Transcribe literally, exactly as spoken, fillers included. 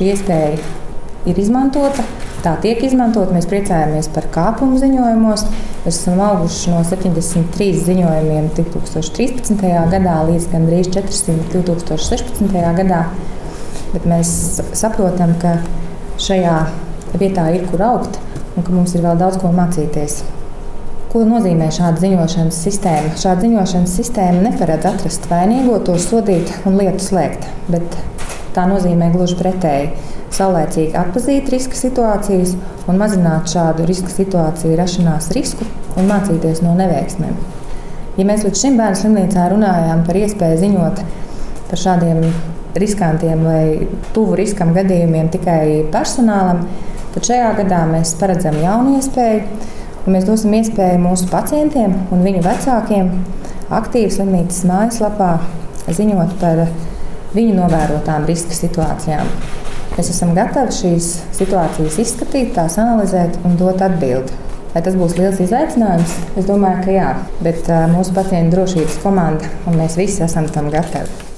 šī iespēja ir izmantota. Tā tiek izmantota. Mēs priecājamies par kāpumu ziņojumos. Mēs esam auguši no septiņdesmit trīs ziņojumiem divi tūkstoši trīspadsmitajā gadā līdz gandrīz četrsimt divi tūkstoši sešpadsmitajā gadā. Bet mēs saprotam, ka šajā vietā ir kur augt un ka mums ir vēl daudz ko mācīties. Ko nozīmē šāda ziņošanas sistēma? Šāda ziņošanas sistēma neparedz atrast vainīgo, to sodīt un lietu slēgt, bet tā nozīmē gluži pretēji. Saulēcīgi atpazīt riska situācijas un mazināt šādu riska situāciju rašanās risku un mācīties no neveiksmēm. Ja mēs līdz šim bērnu slimnīcā runājām par iespēju ziņot par šādiem riskantiem vai tuvu riskam gadījumiem tikai personālam, tad šajā gadā mēs paredzam jaunu iespēju, un mēs dosim iespēju mūsu pacientiem un viņu vecākiem aktīvi slimnīcas mājaslapā ziņot par viņu novērotām riska situācijām. Mēs esam gatavi šīs situācijas izskatīt, tās analizēt un dot atbildi. Vai tas būs liels izaicinājums? Es domāju, ka jā, bet uh, mūsu pacientu drošības komanda un mēs visi esam tam gatavi.